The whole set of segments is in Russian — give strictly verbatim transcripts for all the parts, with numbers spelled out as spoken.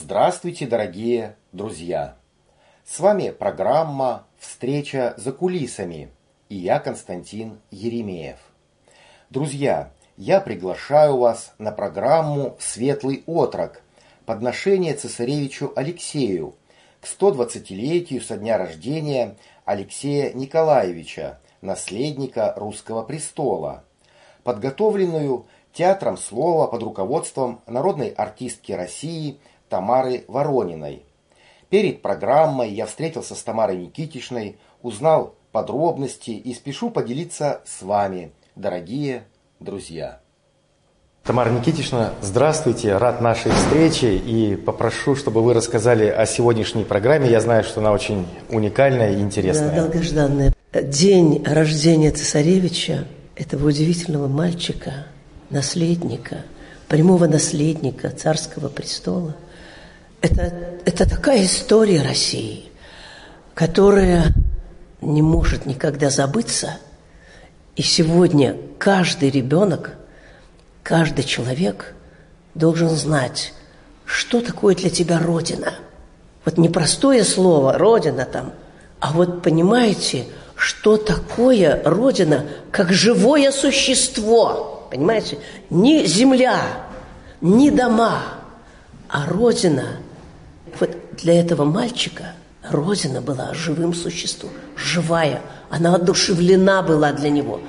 Здравствуйте, дорогие друзья! С вами программа «Встреча за кулисами» и я, Константин Еремеев. Друзья, я приглашаю вас на программу «Светлый отрок» подношение цесаревичу Алексею к сто двадцатилетию со дня рождения Алексея Николаевича, наследника русского престола, подготовленную Театром слова под руководством народной артистки России Тамары Ворониной. Перед программой я встретился с Тамарой Никитишной, узнал подробности и спешу поделиться с вами, дорогие друзья. Тамара Никитишна, здравствуйте, рад нашей встрече и попрошу, чтобы вы рассказали о сегодняшней программе. Я знаю, что она очень уникальная и интересная. Да, долгожданная. День рождения цесаревича, этого удивительного мальчика, наследника, прямого наследника царского престола. Это, это такая история России, которая не может никогда забыться. И сегодня каждый ребенок, каждый человек должен знать, что такое для тебя Родина. Вот не простое слово «Родина» там, а вот понимаете, что такое Родина, как живое существо. Понимаете? Не земля, не дома, а Родина. Вот для этого мальчика Родина была живым существом, живая. Она одушевлена была для него.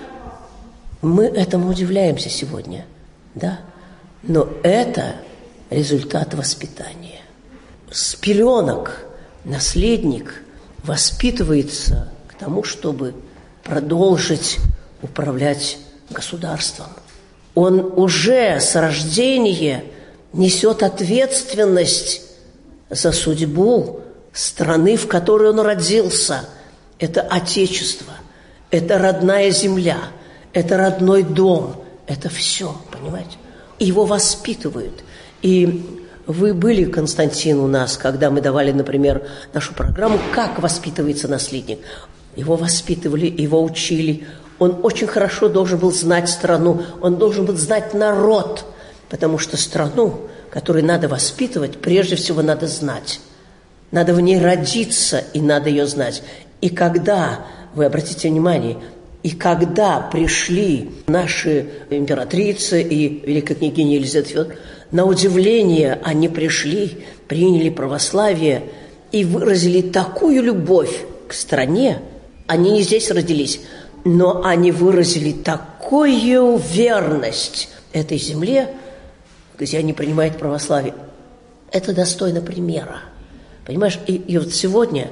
Мы этому удивляемся сегодня, да? Но это результат воспитания. С пеленок наследник воспитывается к тому, чтобы продолжить управлять государством. Он уже с рождения несет ответственность за судьбу страны, в которой он родился. Это отечество, это родная земля, это родной дом, это все, понимаете? Его воспитывают. И вы были, Константин, у нас, когда мы давали, например, нашу программу «Как воспитывается наследник». Его воспитывали, его учили. Он очень хорошо должен был знать страну, он должен был знать народ, потому что страну, которую надо воспитывать, прежде всего надо знать. Надо в ней родиться, и надо ее знать. И когда, вы обратите внимание, и когда пришли наши императрицы и великая княгиня Елизавета Федоровна, на удивление они пришли, приняли православие и выразили такую любовь к стране. Они не здесь родились, но они выразили такую верность этой земле, где они принимают православие. Это достойно примера. Понимаешь, и, и вот сегодня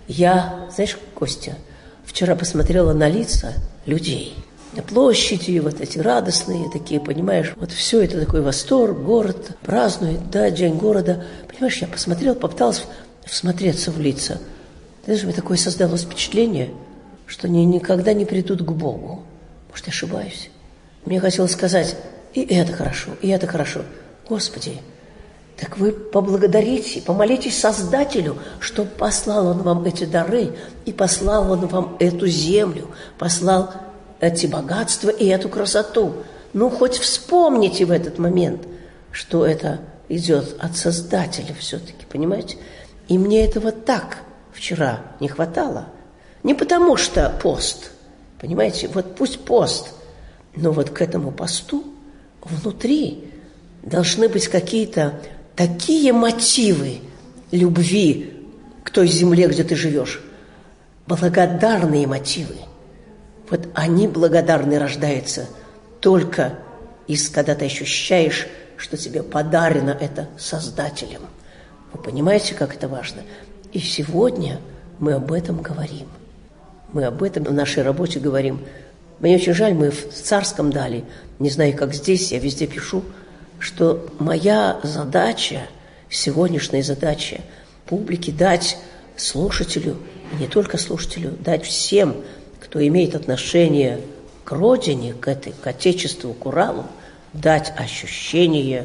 я, знаешь, Костя, вчера посмотрела на лица людей. На площади, вот эти радостные такие, понимаешь, вот все это такой восторг, город празднует, да, день города. Понимаешь, я посмотрела, попыталась всмотреться в лица. Ты знаешь, мне такое создалось впечатление, что они никогда не придут к Богу. Может, я ошибаюсь? Мне хотелось сказать, и это хорошо, и это хорошо. Господи, так вы поблагодарите, помолитесь Создателю, что послал Он вам эти дары, и послал Он вам эту землю, послал эти богатства и эту красоту. Ну, хоть вспомните в этот момент, что это идет от Создателя все-таки, понимаете? И мне этого так вчера не хватало. Не потому что пост, понимаете, вот пусть пост, но вот к этому посту внутри должны быть какие-то такие мотивы любви к той земле, где ты живешь, благодарные мотивы. Вот они благодарны рождаются только из, когда ты ощущаешь, что тебе подарено это Создателем. Вы понимаете, как это важно? И сегодня мы об этом говорим. Мы об этом в нашей работе говорим. Мне очень жаль, мы в Царском дали, не знаю, как здесь, я везде пишу, что моя задача, сегодняшняя задача публике дать слушателю, и не только слушателю, дать всем, кто имеет отношение к родине, к этой, к Отечеству, к Уралу, дать ощущение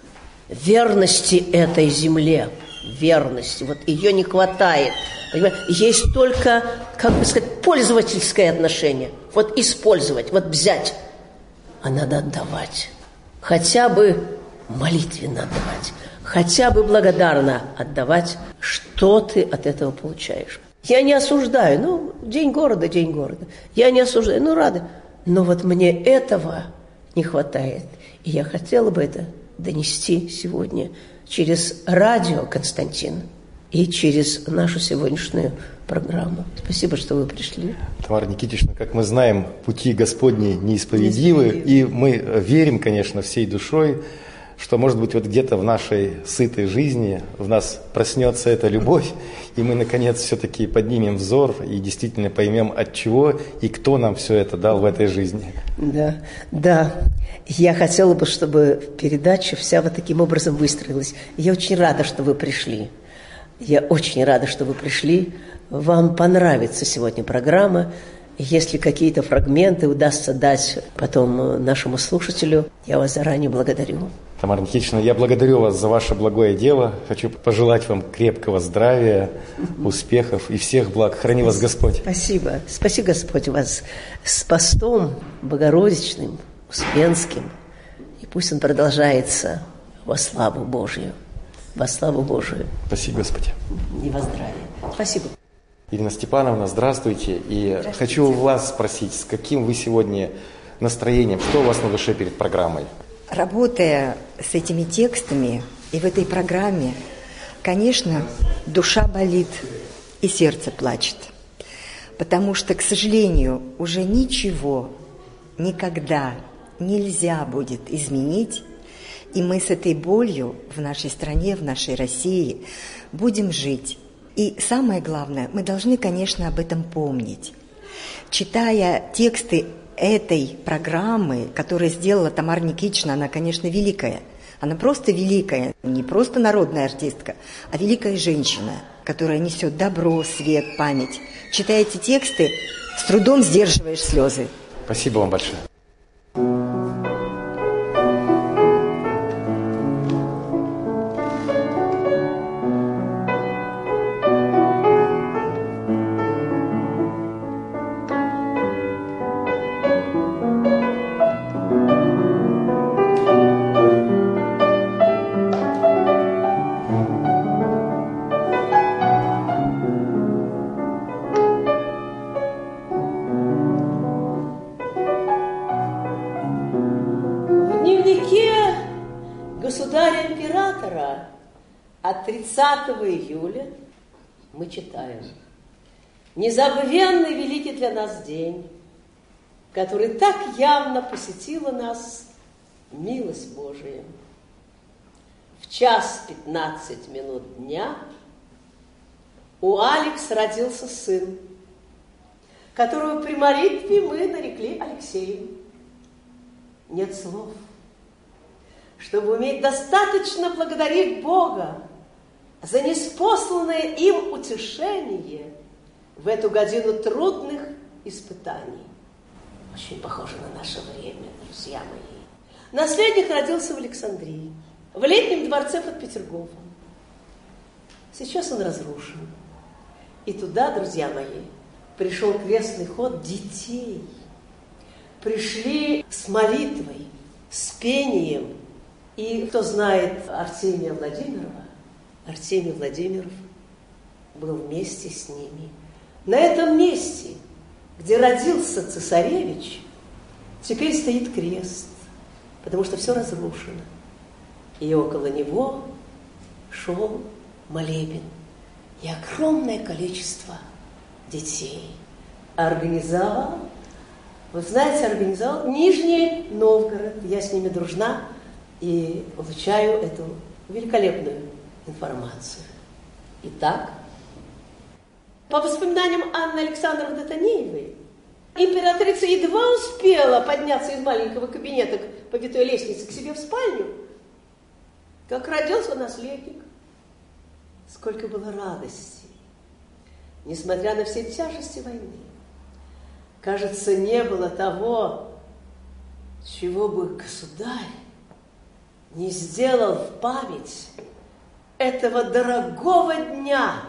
верности этой земле, верности. Вот ее не хватает. Понимаете? Есть только, как бы сказать, пользовательское отношение. Вот использовать, вот взять. А надо отдавать. Хотя бы молитвенно отдавать. хотя бы благодарно отдавать, что ты от этого получаешь. Я не осуждаю, ну, день города, день города. Я не осуждаю, ну, рада. Но вот мне этого не хватает. И я хотела бы это донести сегодня через радио, Константин, и через нашу сегодняшнюю программу. Спасибо, что вы пришли. Тамара Никитична, как мы знаем, пути Господни неисповедимы, и мы верим, конечно, всей душой, что, может быть, вот где-то в нашей сытой жизни в нас проснется эта любовь, и мы, наконец, все-таки поднимем взор и действительно поймем, от чего и кто нам все это дал в этой жизни. Да, да. Я хотела бы, чтобы передача вся вот таким образом выстроилась. Я очень рада, что вы пришли. Я очень рада, что вы пришли. Вам понравится сегодня программа. Если какие-то фрагменты удастся дать потом нашему слушателю, я вас заранее благодарю. Тамара Никитична, я благодарю вас за ваше благое дело. Хочу пожелать вам крепкого здравия, успехов и всех благ. Храни вас Господь. Спасибо. Спаси Господь вас с постом богородичным, успенским. И пусть он продолжается во славу Божию. Во славу Божию. Спасибо, Господи. И во здравие. Спасибо. Ирина Степановна, здравствуйте. И здравствуйте. Хочу у вас спросить, с каким вы сегодня настроением, что у вас на душе перед программой? Работая с этими текстами и в этой программе, конечно, душа болит и сердце плачет. Потому что, к сожалению, уже ничего никогда нельзя будет изменить, и мы с этой болью в нашей стране, в нашей России будем жить. И самое главное, мы должны, конечно, об этом помнить. Читая тексты этой программы, которую сделала Тамара Никитична, она, конечно, великая. Она просто великая, не просто народная артистка, а великая женщина, которая несет добро, свет, память. Читая эти тексты, с трудом сдерживаешь слезы. Спасибо вам большое. Государя-императора от тридцатого июля мы читаем: «Незабвенный великий для нас день, который так явно посетила нас милость Божия. В час пятнадцать минут дня у Алекс родился сын, которого при молитве мы нарекли Алексеем. Нет слов, чтобы уметь достаточно благодарить Бога за неспосланное им утешение в эту годину трудных испытаний». Очень похоже на наше время, друзья мои. Наследник родился в Александрии, в летнем дворце под Петергофом. Сейчас он разрушен. И туда, друзья мои, пришел крестный ход детей. Пришли с молитвой, с пением. И кто знает Артемия Владимирова, Артемий Владимиров был вместе с ними. На этом месте, где родился цесаревич, теперь стоит крест, потому что все разрушено. И около него шел молебен. И огромное количество детей организовал, вы знаете, организовал Нижний Новгород. Я с ними дружна и получаю эту великолепную информацию. Итак, по воспоминаниям Анны Александровны Татаниевой, императрица едва успела подняться из маленького кабинета по витой лестнице к себе в спальню, как родился наследник. Сколько было радости, несмотря на все тяжести войны. Кажется, не было того, чего бы государь не сделал в память этого дорогого дня.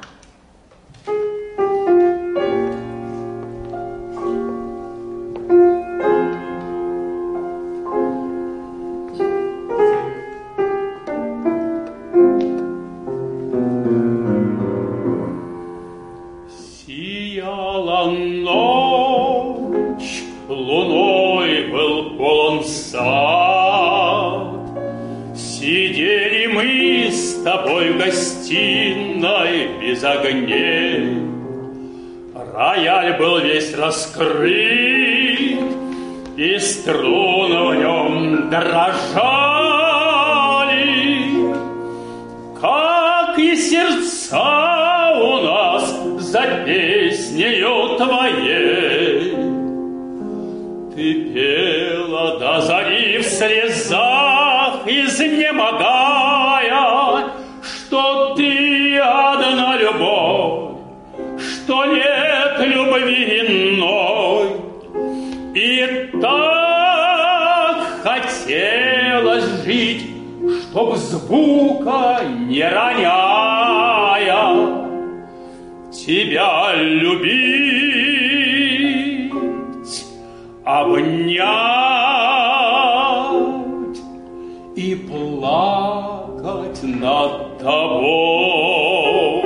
сад. Сидели мы с тобой в гостиной без огней. Рояль был весь раскрыт, и струны в нем дрожали, как и сердца у нас за песнею твоей. Ты пела до зари в слезах, изнемогая, что ты одна любовь, что нет любви иной. И так хотелось жить, чтоб звука не роняя тебя любить, обнять и плакать над тобой.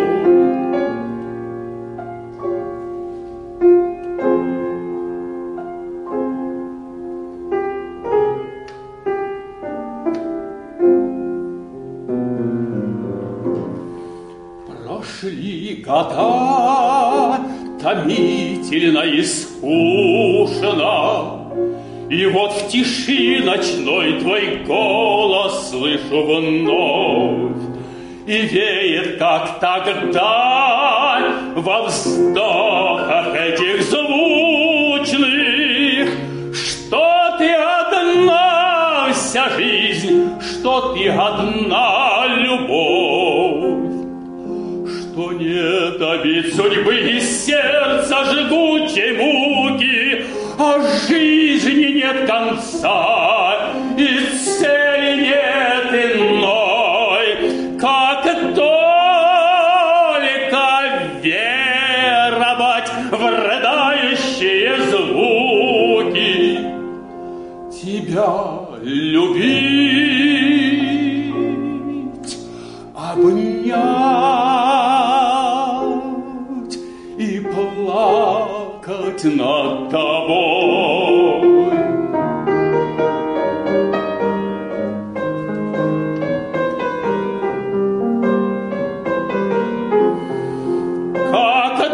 Прошли года томительно и скучно, и вот в тиши ночной твой голос слышу вновь, и веет, как тогда, во вздохах этих звучных, что ты одна вся жизнь, что ты одна любовь, что нет обид судьбы и сердца жгучей муки, а жизни нет конца и цели нет иной, как только веровать в рыдающие звуки, тебя любить, обнять и плакать над тобой. Как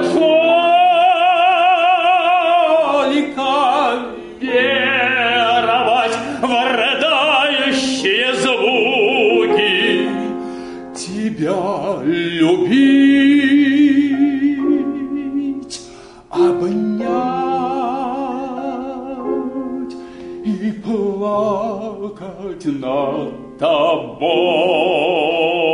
только веровать в рыдающие звуки, тебя любить, обнять и плакать над тобой.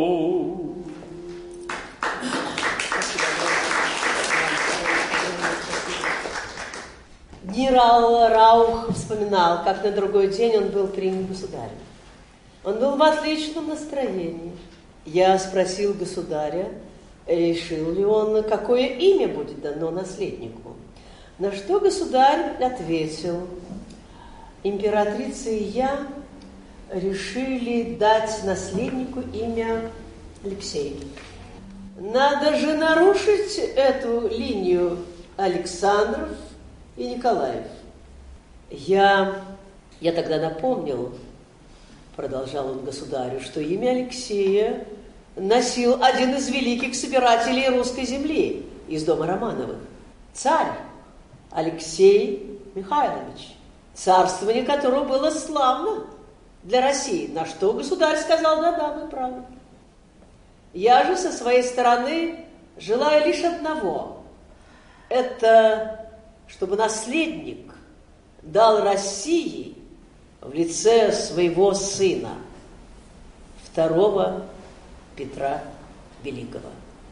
Генерал Раух вспоминал, как на другой день он был принят государем. Он был в отличном настроении. Я спросил государя, решил ли он, какое имя будет дано наследнику. На что государь ответил: императрица и я решили дать наследнику имя Алексей. Надо же нарушить эту линию Александров и Николаев. Я, я тогда напомнил, продолжал он государю, что имя Алексея носил один из великих собирателей русской земли из дома Романовых, царь Алексей Михайлович, царствование которого было славно для России, на что государь сказал: да-да, вы правы. Я же со своей стороны желаю лишь одного – это чтобы наследник дал России в лице своего сына, второго Петра Великого.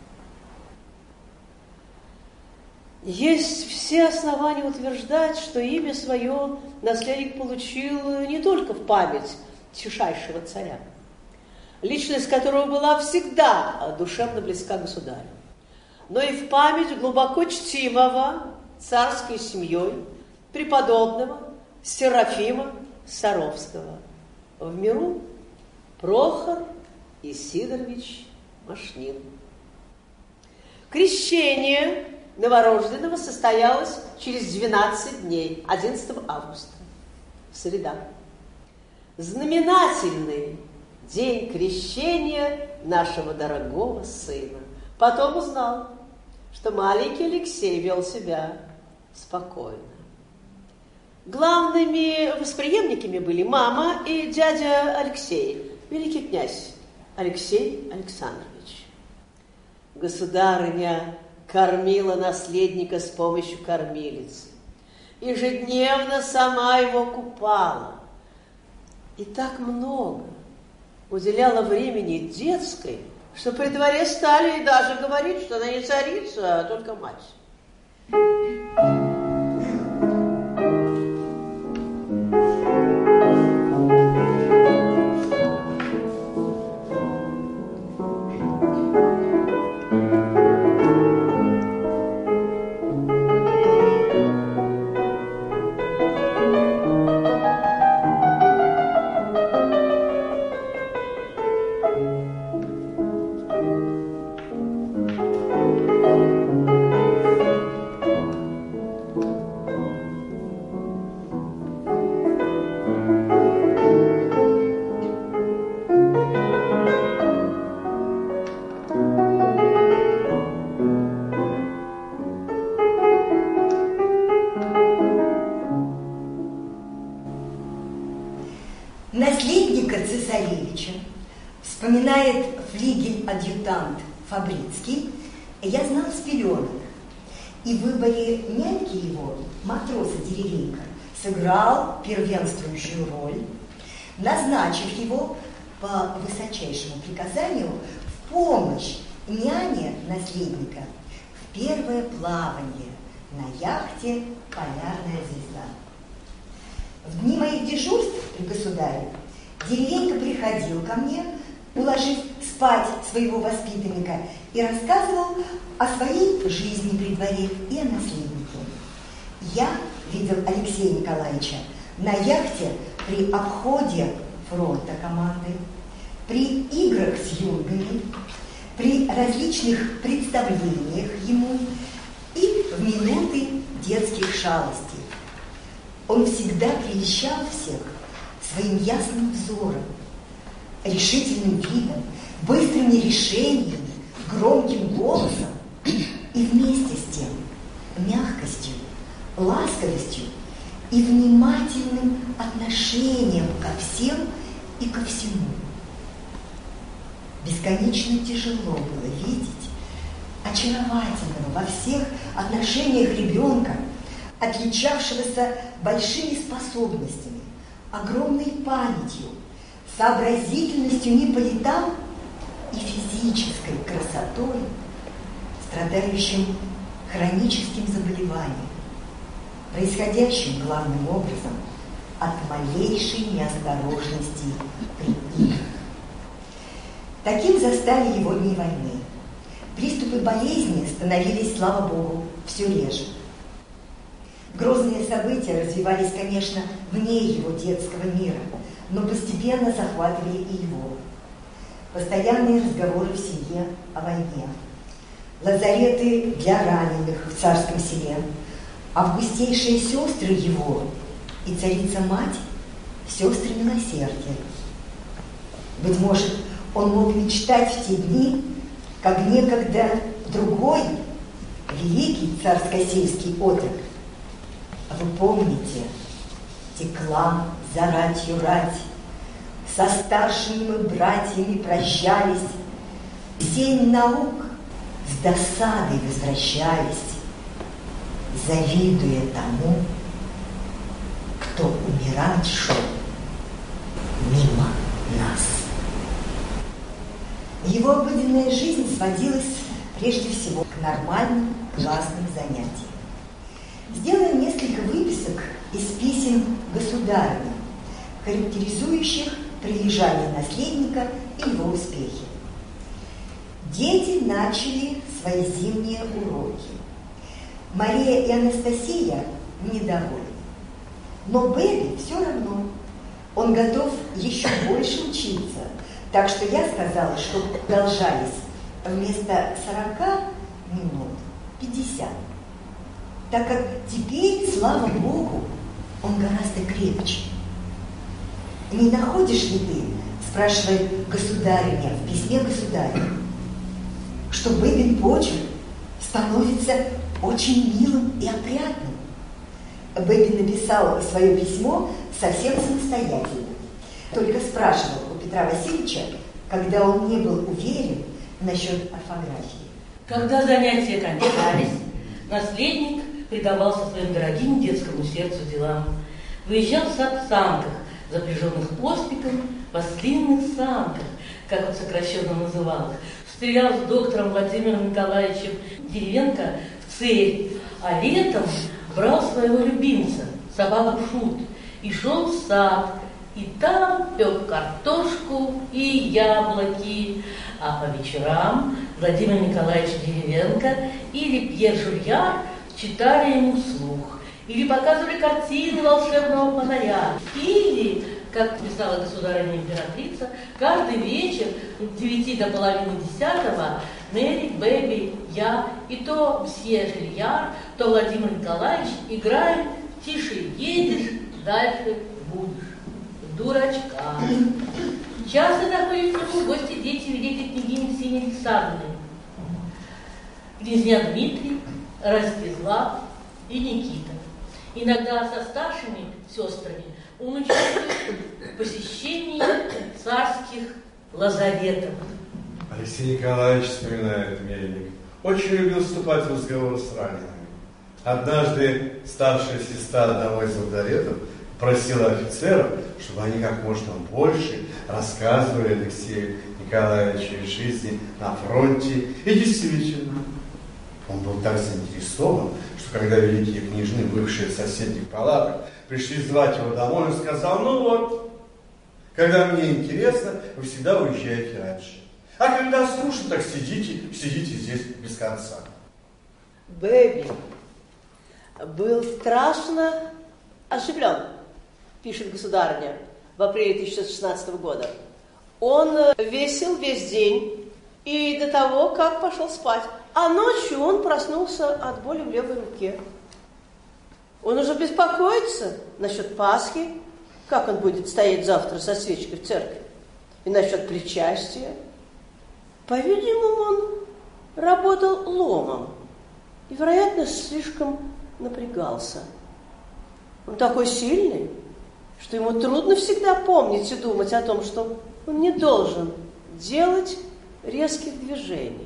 Есть все основания утверждать, что имя свое наследник получил не только в память тишайшего царя, личность которого была всегда душевно близка государю, но и в память глубоко чтимого царской семьей преподобного Серафима Саровского, в миру Прохор Исидорович Машнин. Крещение новорожденного состоялось через двенадцать дней, одиннадцатого августа. среда. Знаменательный день крещения нашего дорогого сына. Потом узнал, что маленький Алексей вел себя спокойно. Главными восприемниками были мама и дядя Алексей, великий князь Алексей Александрович. Государыня кормила наследника с помощью кормилицы. Ежедневно сама его купала. И так много уделяла времени детской, что при дворе стали даже говорить, что она не царица, а только мать. Наследника цесаревича, вспоминает флигель-адъютант Фабрицкий, я знал с пеленок. И в выборе няньки его, матроса Деревенька, сыграл первенствующую роль, назначив его по высочайшему приказанию в помощь няне наследника в первое плавание на яхте «Полярная звезда». В дни моих дежурств при государе Деревенька приходил ко мне, уложив спать своего воспитанника, и рассказывал о своей жизни при дворе и о наследнике. Я видел Алексея Николаевича на яхте при обходе фронта команды, при играх с юнгами, при различных представлениях ему и в минуты детских шалостей. Он всегда прельщал всех своим ясным взором, решительным видом, быстрыми решениями, громким голосом и вместе с тем мягкостью, ласковостью и внимательным отношением ко всем и ко всему. Бесконечно тяжело было видеть очаровательного во всех отношениях ребенка, отличавшегося большими способностями, огромной памятью, сообразительностью не по летам и физической красотой, страдающим хроническим заболеванием, происходящим главным образом от малейшей неосторожности при играх. Таким застали его дни войны. Приступы болезни становились, слава Богу, все реже. Грозные события развивались, конечно, вне его детского мира, но постепенно захватывали и его. Постоянные разговоры в семье о войне, лазареты для раненых в Царском Селе, августейшие сестры его и царица-мать, сестры милосердия. Быть может, он мог мечтать в те дни, как некогда другой великий царско-сельский отрок. Вы помните, текла за ратью рать, со старшими мы братьями прощались, семь наук с досадой возвращались, завидуя тому, кто умирать шел мимо нас. Его обыденная жизнь сводилась прежде всего к нормальным классным занятиям. Сделаем несколько выписок из писем государыни, характеризующих прилежание наследника и его успехи. Дети начали свои зимние уроки. Мария и Анастасия недовольны. Но Бэби все равно. Он готов еще больше учиться. Так что я сказала, что продолжались вместо сорока минут пятьдесят. Так как теперь, слава Богу, он гораздо крепче. Не находишь ли ты, спрашивает государиня в письме государя, что Бэбин почерк становится очень милым и опрятным? Бэбин написал свое письмо совсем самостоятельно, только спрашивал у Петра Васильевича, когда он не был уверен насчет орфографии. Когда занятия кончались, наследник предавался своим дорогим детскому сердцу делам. Выезжал в сад в санках, запряженных постником, в ослинных санках, как он сокращенно называл их. Стрелял с доктором Владимиром Николаевичем Деревенко в цель, а летом брал своего любимца, собаку Шут, и шел в сад, и там пек картошку и яблоки. А по вечерам Владимир Николаевич Деревенко или Пьер Жульяр читали ему вслух, или показывали картины волшебного фонаря, или, как писала государыня императрица, каждый вечер с девяти до половины десятого Мэри, Бэби, я и то мсье Жильяр, то Владимир Николаевич играем «Тише едешь, дальше будешь». Дурачка. Часто заходят к нему в гости дети великой княгини Ксении Александровны, князья Дмитрий, Ростислав и Никита. Иногда со старшими сестрами он участвует в посещении царских лазаретов. Алексей Николаевич, вспоминает Мельник, очень любил вступать в разговор с ранеными. Однажды старшая сестра одного из лазаретов просила офицеров, чтобы они как можно больше рассказывали Алексею Николаевичу о жизни на фронте. И действительно, он был так заинтересован, что когда великие княжны, бывшие в соседних палатах, пришли звать его домой, он сказал: ну вот, когда мне интересно, вы всегда уезжаете раньше. А когда скучно, так сидите, сидите здесь без конца. Бэби был страшно оживлен, пишет государыня в апреле тысяча девятьсот шестнадцатого года. Он весел весь день и до того, как пошел спать. А ночью он проснулся от боли в левой руке. Он уже беспокоится насчет Пасхи, как он будет стоять завтра со свечкой в церкви, и насчет причастия. По-видимому, он работал ломом и, вероятно, слишком напрягался. Он такой сильный, что ему трудно всегда помнить и думать о том, что он не должен делать резких движений.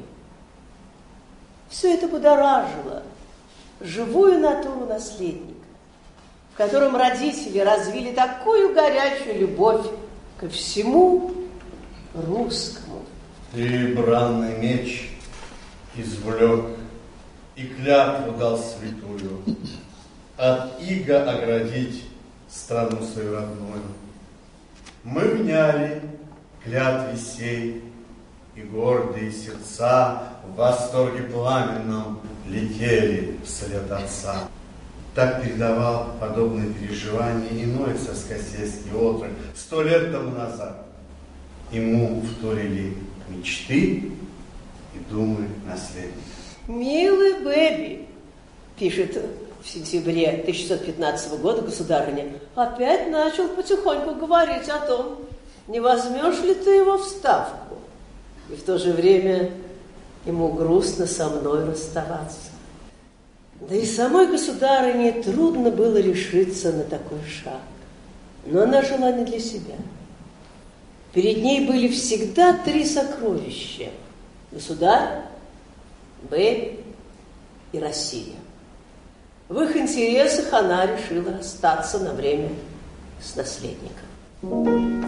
Все это будоражило живую натуру наследника, в котором родители развили такую горячую любовь ко всему русскому. И бранный меч извлек, и клятву дал святую, от ига оградить страну свою родную. Мы вняли клятве сей, и гордые сердца в восторге пламенном летели вслед отца. Так передавал подобные переживания иной царскосельский отрок сто лет тому назад. Ему вторили мечты и думы наследника. «Милый Бэби», пишет в сентябре тысяча девятьсот пятнадцатого года государыня, опять начал потихоньку говорить о том, не возьмешь ли ты его в ставку. И в то же время ему грустно со мной расставаться. Да и самой государыне трудно было решиться на такой шаг. Но она жила не для себя. Перед ней были всегда три сокровища: государь, Бэби и Россия. В их интересах она решила расстаться на время с наследником.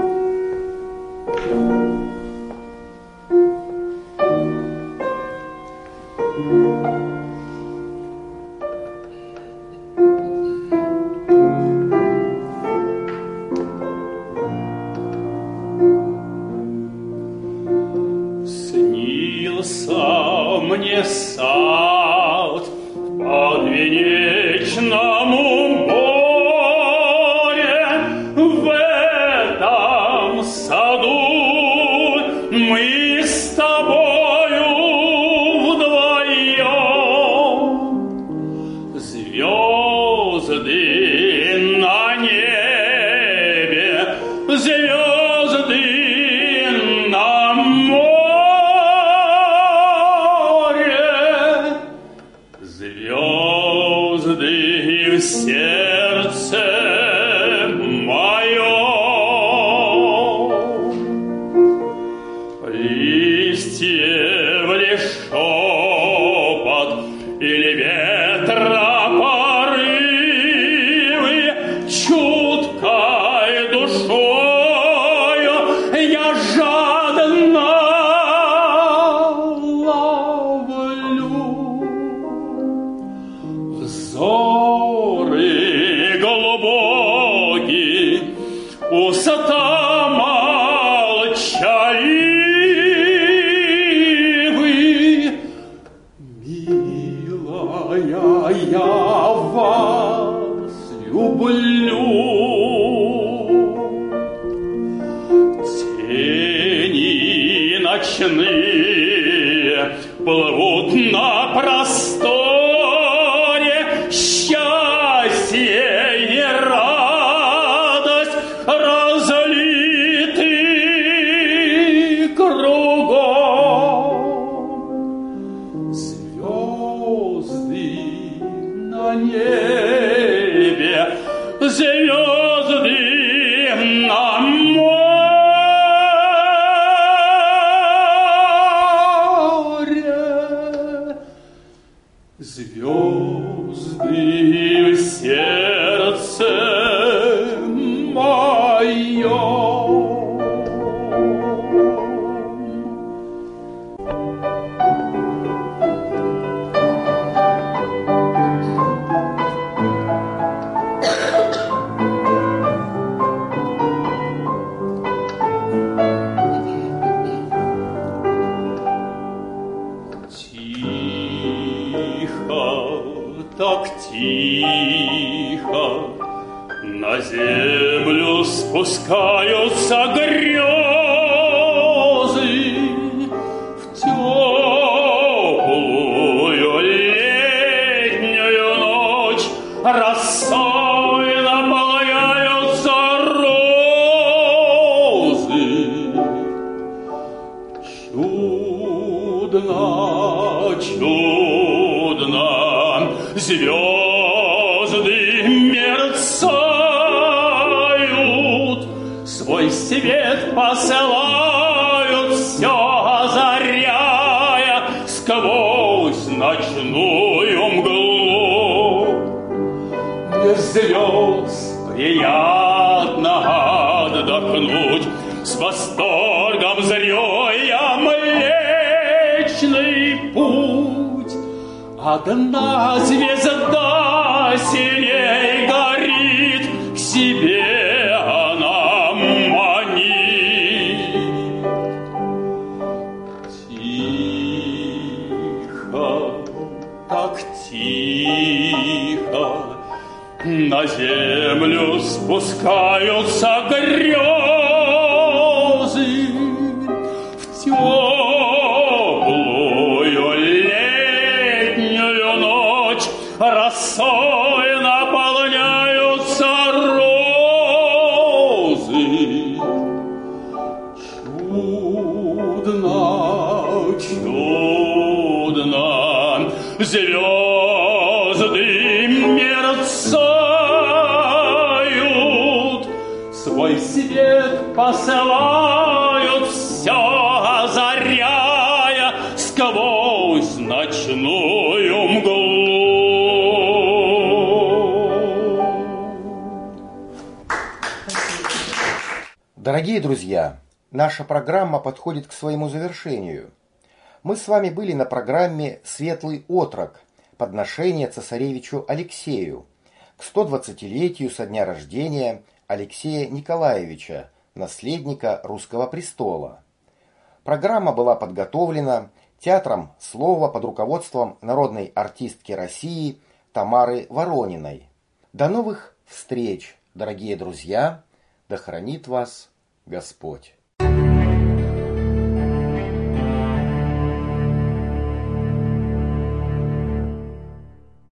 Снился мне сад под венечному море. В этом саду мы с тобою вдвоем. Звезды на небе звезды на море, звезды в сердце моем, листьев ли шепот или ветра порывы, чуткой душою я жадно ловлю взоры глубокие, уста молчаливы. Милая, я вас люблю. Тени ночные плывут на просторе, счастье и радость разлиты кругом. Звезды на небе, звезды на море, звезды в сердце моем. Тихо, так тихо, на землю спускаются грезы в теплую летнюю ночь, росой наполняются розы. Чудно, чудно, звезды мерцают, свой свет посылают, все озаряя сквозь ночную мглу. Без звезд приятно отдохнуть, с восторгом зрю я Млечный Путь. Одна звезда синей горит, к себе она манит. Тихо, так тихо, на землю спускаются грезы в теплую летнюю ночь, росой наполняются розы. Чудно, чудно, звезды мерцают, свой свет посылают, все озаряя сквозь ночную мглу. Дорогие друзья, наша программа подходит к своему завершению. Мы с вами были на программе «Светлый отрок. Подношение цесаревичу Алексею» к сто двадцатилетию со дня рождения Алексея Николаевича, наследника русского престола. Программа была подготовлена Театром слова под руководством народной артистки России Тамары Ворониной. До новых встреч, дорогие друзья! Да хранит вас Господь!